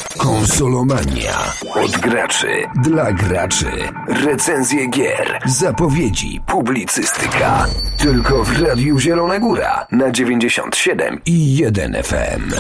Konsolomania. Od graczy dla graczy. Recenzje gier, zapowiedzi, publicystyka. Tylko w Radiu Zielona Góra na 97,1 FM.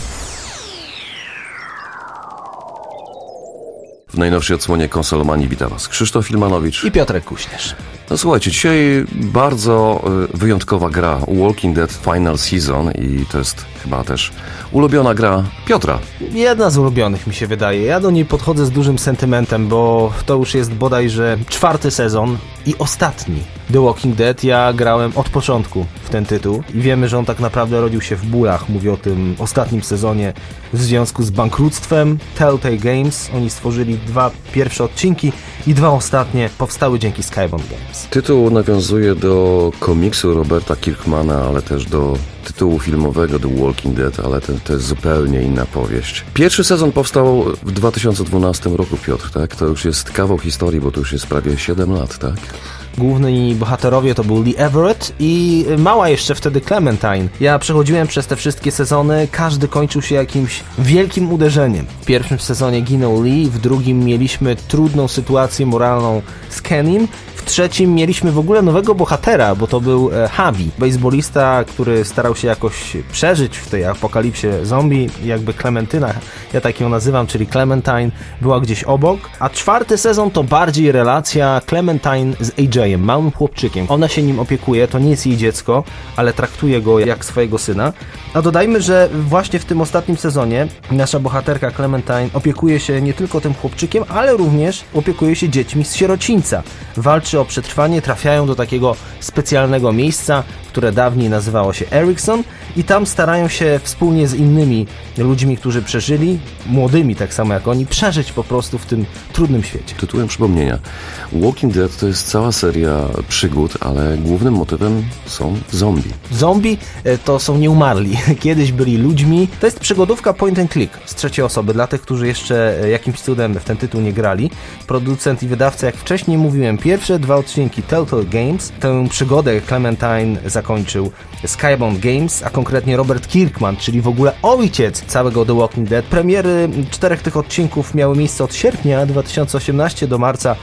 W najnowszej odsłonie Konsolomanii wita Was Krzysztof Filmanowicz i Piotrek Kuśnierz. No słuchajcie, dzisiaj bardzo wyjątkowa gra Walking Dead Final Season i to jest chyba też ulubiona gra Piotra. Jedna z ulubionych mi się wydaje. Ja do niej podchodzę z dużym sentymentem, bo to już jest bodajże 4. sezon i ostatni The Walking Dead. Ja grałem od początku w ten tytuł i wiemy, że on tak naprawdę rodził się w bólach. Mówię o tym ostatnim sezonie w związku z bankructwem Telltale Games. Oni stworzyli 2 pierwsze odcinki i 2 ostatnie powstały dzięki Skybound Games. Tytuł nawiązuje do komiksu Roberta Kirkmana, ale też do tytułu filmowego The Walking Dead, ale to jest zupełnie inna powieść. Pierwszy sezon powstał w 2012 roku, Piotr, tak? To już jest kawał historii, bo to już jest prawie 7 lat, tak? Główni bohaterowie to był Lee Everett i mała jeszcze wtedy Clementine. Ja przechodziłem przez te wszystkie sezony, każdy kończył się jakimś wielkim uderzeniem. W pierwszym sezonie ginął Lee, w drugim mieliśmy trudną sytuację moralną z Kenym, w trzecim mieliśmy w ogóle nowego bohatera, bo to był Javi, baseballista, który starał się jakoś przeżyć w tej apokalipsie zombie. Jakby Clementyna, ja tak ją nazywam, czyli Clementine, była gdzieś obok. A 4. sezon to bardziej relacja Clementine z AJ'em, małym chłopczykiem. Ona się nim opiekuje, to nie jest jej dziecko, ale traktuje go jak swojego syna. A dodajmy, że właśnie w tym ostatnim sezonie nasza bohaterka Clementine opiekuje się nie tylko tym chłopczykiem, ale również opiekuje się dziećmi z sierocińca. Walczy o przetrwanie, trafiają do takiego specjalnego miejsca, które dawniej nazywało się Erickson i tam starają się wspólnie z innymi ludźmi, którzy przeżyli, młodymi tak samo jak oni, przeżyć po prostu w tym trudnym świecie. Tytułem przypomnienia. Walking Dead to jest cała seria przygód, ale głównym motywem są zombie. Zombie to są nieumarli. Kiedyś byli ludźmi. To jest przygodówka point and click z trzeciej osoby. Dla tych, którzy jeszcze jakimś cudem w ten tytuł nie grali. Producent i wydawca, jak wcześniej mówiłem, pierwsze 2 odcinki Telltale Games. Tę przygodę Clementine zakończył Skybound Games, a konkretnie Robert Kirkman, czyli w ogóle ojciec całego The Walking Dead. Premiery 4 tych odcinków miały miejsce od sierpnia 2018 do marca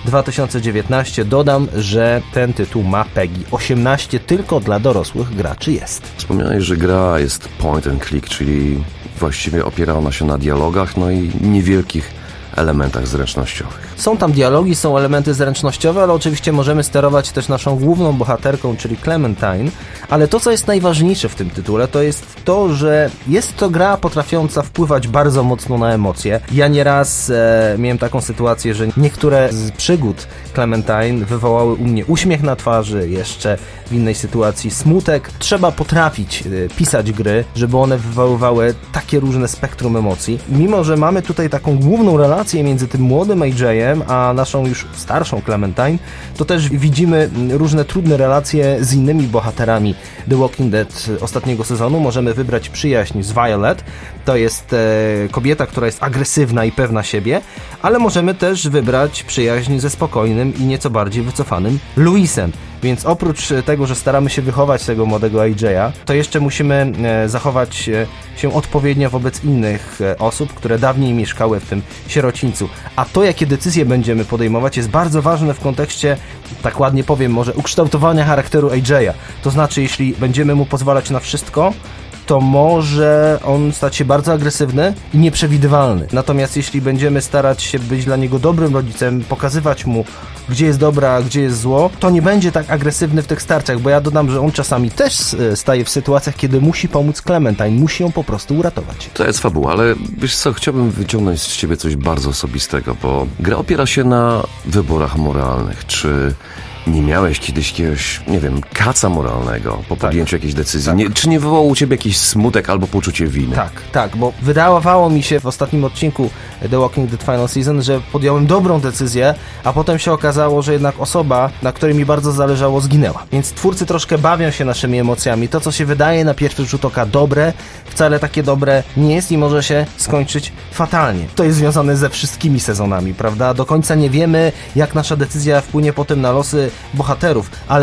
2019. Dodam, że ten tytuł ma PEGI 18, tylko dla dorosłych graczy jest. Wspomniałeś, że gra jest point and click, czyli właściwie opiera ona się na dialogach, no i niewielkich elementach zręcznościowych. Są tam dialogi, są elementy zręcznościowe, ale oczywiście możemy sterować też naszą główną bohaterką, czyli Clementine, ale to, co jest najważniejsze w tym tytule, to jest to, że jest to gra potrafiąca wpływać bardzo mocno na emocje. Ja nieraz miałem taką sytuację, że niektóre z przygód Clementine wywołały u mnie uśmiech na twarzy, jeszcze w innej sytuacji smutek. Trzeba potrafić pisać gry, żeby one wywoływały takie różne spektrum emocji. Mimo że mamy tutaj taką główną relację między tym młodym AJ'em a naszą już starszą Clementine, to też widzimy różne trudne relacje z innymi bohaterami The Walking Dead ostatniego sezonu. Możemy wybrać przyjaźń z Violet, to jest kobieta, która jest agresywna i pewna siebie, ale możemy też wybrać przyjaźń ze spokojnym i nieco bardziej wycofanym Louisem. Więc oprócz tego, że staramy się wychować tego młodego AJ'a, to jeszcze musimy zachować się odpowiednio wobec innych osób, które dawniej mieszkały w tym sierocińcu. A to, jakie decyzje będziemy podejmować, jest bardzo ważne w kontekście, tak ładnie powiem, może ukształtowania charakteru AJ'a. To znaczy, jeśli będziemy mu pozwalać na wszystko, to może on stać się bardzo agresywny i nieprzewidywalny. Natomiast jeśli będziemy starać się być dla niego dobrym rodzicem, pokazywać mu, gdzie jest dobra, a gdzie jest zło, to nie będzie tak agresywny w tych starciach, bo ja dodam, że on czasami też staje w sytuacjach, kiedy musi pomóc Clementine, musi ją po prostu uratować. To jest fabuła, ale wiesz co, chciałbym wyciągnąć z ciebie coś bardzo osobistego, bo gra opiera się na wyborach moralnych. Czy nie miałeś kiedyś jakiegoś, nie wiem, kaca moralnego po podjęciu jakiejś decyzji? Tak. Nie, czy nie wywołał u ciebie jakiś smutek albo poczucie winy? Tak, bo wydawało mi się w ostatnim odcinku The Walking Dead Final Season, że podjąłem dobrą decyzję, a potem się okazało, że jednak osoba, na której mi bardzo zależało, zginęła. Więc twórcy troszkę bawią się naszymi emocjami. To, co się wydaje na pierwszy rzut oka dobre, wcale takie dobre nie jest i może się skończyć fatalnie. To jest związane ze wszystkimi sezonami, prawda? Do końca nie wiemy, jak nasza decyzja wpłynie potem na losy bohaterów, ale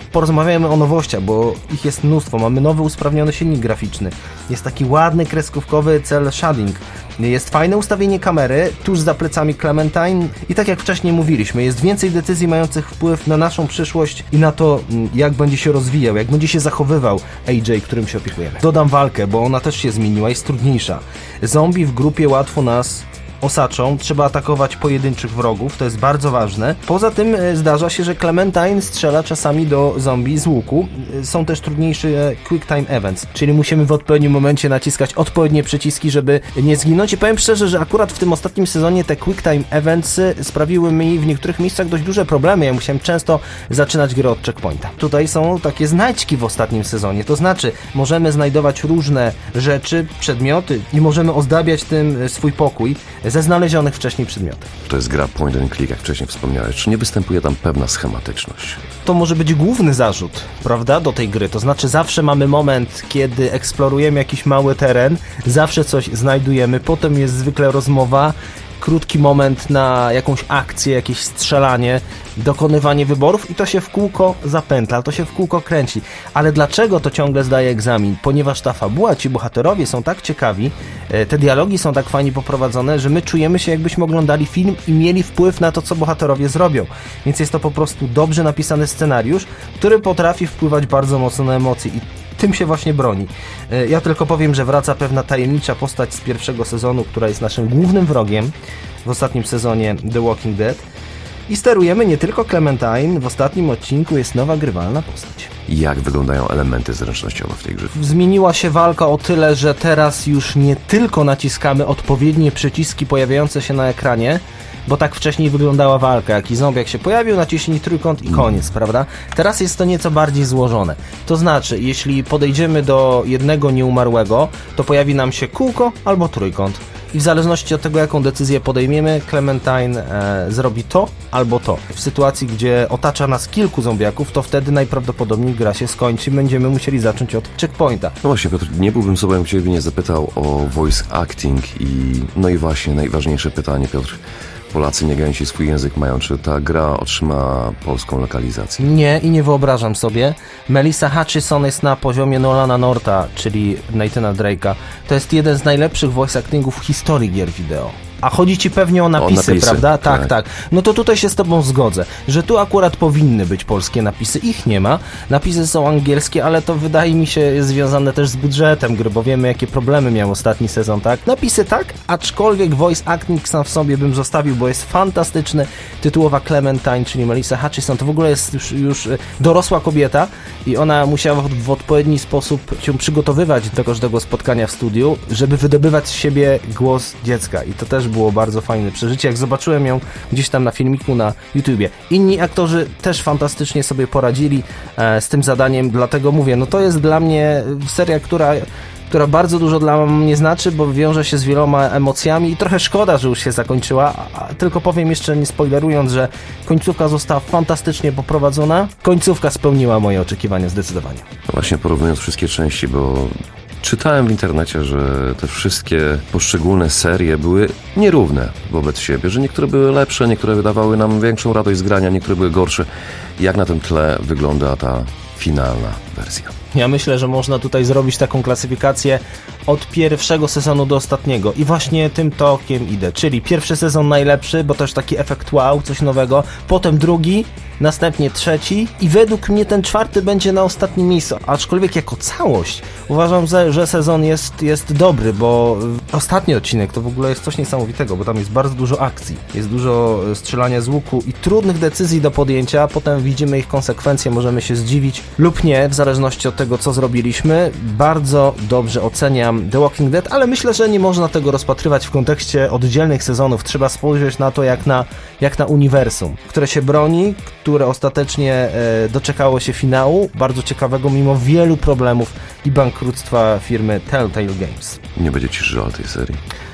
porozmawiajmy o nowościach, bo ich jest mnóstwo. Mamy nowy usprawniony silnik graficzny. Jest taki ładny, kreskówkowy cel shading. Jest fajne ustawienie kamery tuż za plecami Clementine i tak jak wcześniej mówiliśmy, jest więcej decyzji mających wpływ na naszą przyszłość i na to, jak będzie się rozwijał, jak będzie się zachowywał AJ, którym się opiekujemy. Dodam walkę, bo ona też się zmieniła, jest trudniejsza. Zombie w grupie łatwo nas osaczą, trzeba atakować pojedynczych wrogów, to jest bardzo ważne. Poza tym zdarza się, że Clementine strzela czasami do zombie z łuku. Są też trudniejsze quick time events, czyli musimy w odpowiednim momencie naciskać odpowiednie przyciski, żeby nie zginąć. I powiem szczerze, że akurat w tym ostatnim sezonie te quick time events sprawiły mi w niektórych miejscach dość duże problemy. Ja musiałem często zaczynać grę od checkpointa. Tutaj są takie znajdźki w ostatnim sezonie, to znaczy możemy znajdować różne rzeczy, przedmioty i możemy ozdabiać tym swój pokój ze znalezionych wcześniej przedmiotów. To jest gra point and click, jak wcześniej wspomniałeś. Czy nie występuje tam pewna schematyczność? To może być główny zarzut, prawda, do tej gry. To znaczy zawsze mamy moment, kiedy eksplorujemy jakiś mały teren, zawsze coś znajdujemy, potem jest zwykle rozmowa, krótki moment na jakąś akcję, jakieś strzelanie, dokonywanie wyborów i to się w kółko zapętla, to się w kółko kręci. Ale dlaczego to ciągle zdaje egzamin? Ponieważ ta fabuła, ci bohaterowie są tak ciekawi, te dialogi są tak fajnie poprowadzone, że my czujemy się, jakbyśmy oglądali film i mieli wpływ na to, co bohaterowie zrobią. Więc jest to po prostu dobrze napisany scenariusz, który potrafi wpływać bardzo mocno na emocje i tym się właśnie broni. Ja tylko powiem, że wraca pewna tajemnicza postać z pierwszego sezonu, która jest naszym głównym wrogiem w ostatnim sezonie The Walking Dead. I sterujemy nie tylko Clementine, w ostatnim odcinku jest nowa grywalna postać. Jak wyglądają elementy zręcznościowe w tej grze? Zmieniła się walka o tyle, że teraz już nie tylko naciskamy odpowiednie przyciski pojawiające się na ekranie, bo tak wcześniej wyglądała walka. Jaki zombiak się pojawił, naciśnij trójkąt i koniec, prawda? Teraz jest to nieco bardziej złożone. To znaczy, jeśli podejdziemy do jednego nieumarłego, to pojawi nam się kółko albo trójkąt. I w zależności od tego, jaką decyzję podejmiemy, Clementine zrobi to albo to. W sytuacji, gdzie otacza nas kilku zombiaków, to wtedy najprawdopodobniej gra się skończy. Będziemy musieli zacząć od checkpointa. No właśnie, Piotr, nie byłbym sobie Ciebie nie zapytał o voice acting no i właśnie najważniejsze pytanie, Piotr. Polacy nie gęsi swój język mają. Czy ta gra otrzyma polską lokalizację? Nie i nie wyobrażam sobie. Melissa Hutchison jest na poziomie Nolana Northa, czyli Nathana Drake'a. To jest jeden z najlepszych voice actingów w historii gier wideo. A chodzi ci pewnie o napisy, prawda? Tak. No to tutaj się z tobą zgodzę, że tu akurat powinny być polskie napisy. Ich nie ma. Napisy są angielskie, ale to wydaje mi się jest związane też z budżetem gry, bo wiemy, jakie problemy miał ostatni sezon, tak? Napisy tak, aczkolwiek voice acting sam w sobie bym zostawił, bo jest fantastyczny. Tytułowa Clementine, czyli Melissa Hutchison, to w ogóle jest już dorosła kobieta i ona musiała w odpowiedni sposób się przygotowywać do każdego spotkania w studiu, żeby wydobywać z siebie głos dziecka. I to też było bardzo fajne przeżycie, jak zobaczyłem ją gdzieś tam na filmiku na YouTubie. Inni aktorzy też fantastycznie sobie poradzili z tym zadaniem, dlatego mówię, no to jest dla mnie seria, która bardzo dużo dla mnie znaczy, bo wiąże się z wieloma emocjami i trochę szkoda, że już się zakończyła, tylko powiem jeszcze nie spoilerując, że końcówka została fantastycznie poprowadzona. Końcówka spełniła moje oczekiwania zdecydowanie. No właśnie porównując wszystkie części, bo czytałem w internecie, że te wszystkie poszczególne serie były nierówne wobec siebie, że niektóre były lepsze, niektóre wydawały nam większą radość z grania, niektóre były gorsze. Jak na tym tle wygląda ta finalna wersja? Ja myślę, że można tutaj zrobić taką klasyfikację od pierwszego sezonu do ostatniego i właśnie tym tokiem idę, czyli pierwszy sezon najlepszy, bo też taki efekt wow, coś nowego, potem drugi, następnie trzeci i według mnie ten czwarty będzie na ostatnim miejscu, aczkolwiek jako całość uważam, że sezon jest dobry, bo ostatni odcinek to w ogóle jest coś niesamowitego, bo tam jest bardzo dużo akcji, jest dużo strzelania z łuku i trudnych decyzji do podjęcia, a potem widzimy ich konsekwencje, możemy się zdziwić lub nie, w zależności od tego, co zrobiliśmy. Bardzo dobrze oceniam The Walking Dead, ale myślę, że nie można tego rozpatrywać w kontekście oddzielnych sezonów. Trzeba spojrzeć na to jak na uniwersum, które się broni, które ostatecznie doczekało się finału, bardzo ciekawego, mimo wielu problemów i bankructwa firmy Telltale Games. Nie będzie ci żal tej serii?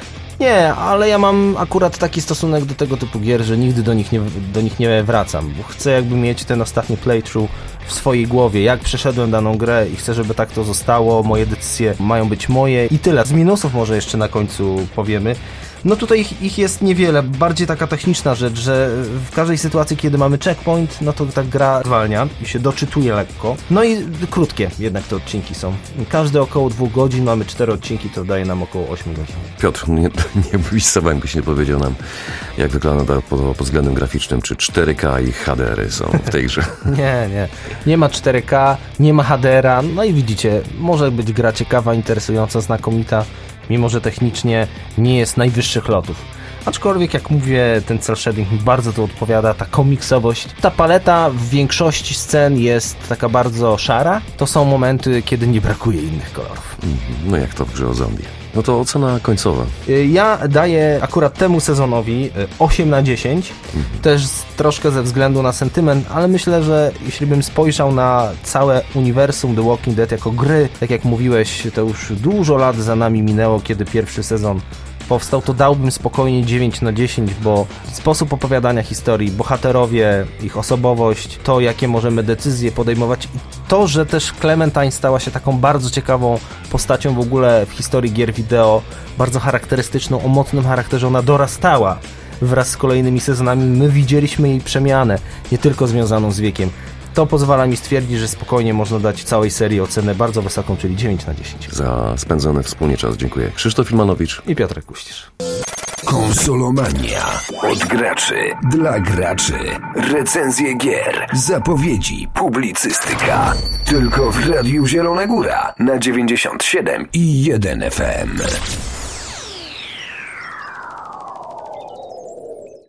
Nie, ale ja mam akurat taki stosunek do tego typu gier, że nigdy do nich nie wracam, bo chcę jakby mieć ten ostatni playthrough w swojej głowie, jak przeszedłem daną grę i chcę, żeby tak to zostało, moje decyzje mają być moje i tyle. Z minusów może jeszcze na końcu powiemy. No tutaj ich jest niewiele, bardziej taka techniczna rzecz, że w każdej sytuacji, kiedy mamy checkpoint, no to ta gra zwalnia i się doczytuje lekko. No i krótkie jednak te odcinki są. Każdy około 2 godzin, mamy 4 odcinki, to daje nam około 8 godzin. Piotr, nie byś sam, byś nie powiedział nam, jak wygląda pod względem graficznym, czy 4K i HDR-y są w tej grze. Nie ma 4K, nie ma HDR-a, no i widzicie, może być gra ciekawa, interesująca, znakomita, mimo że technicznie nie jest najwyższych lotów. Aczkolwiek, jak mówię, ten cel shading mi bardzo to odpowiada, ta komiksowość. Ta paleta w większości scen jest taka bardzo szara. To są momenty, kiedy nie brakuje innych kolorów. No jak to w grze o zombie. No to ocena końcowa. Ja daję akurat temu sezonowi 8/10. Też troszkę ze względu na sentyment, ale myślę, że jeśli bym spojrzał na całe uniwersum The Walking Dead jako gry, tak jak mówiłeś, to już dużo lat za nami minęło, kiedy pierwszy sezon powstał, to dałbym spokojnie 9/10, bo sposób opowiadania historii, bohaterowie, ich osobowość, to jakie możemy decyzje podejmować i to, że też Clementine stała się taką bardzo ciekawą postacią w ogóle w historii gier wideo, bardzo charakterystyczną, o mocnym charakterze, ona dorastała wraz z kolejnymi sezonami, my widzieliśmy jej przemianę, nie tylko związaną z wiekiem. To pozwala mi stwierdzić, że spokojnie można dać całej serii ocenę bardzo wysoką, czyli 9/10. Za spędzony wspólnie czas dziękuję. Krzysztof Filmanowicz I Piotrek Kuścisz. Konsolomania. Od graczy. Dla graczy. Recenzje gier. Zapowiedzi. Publicystyka. Tylko w Radiu Zielona Góra na 97,1 FM.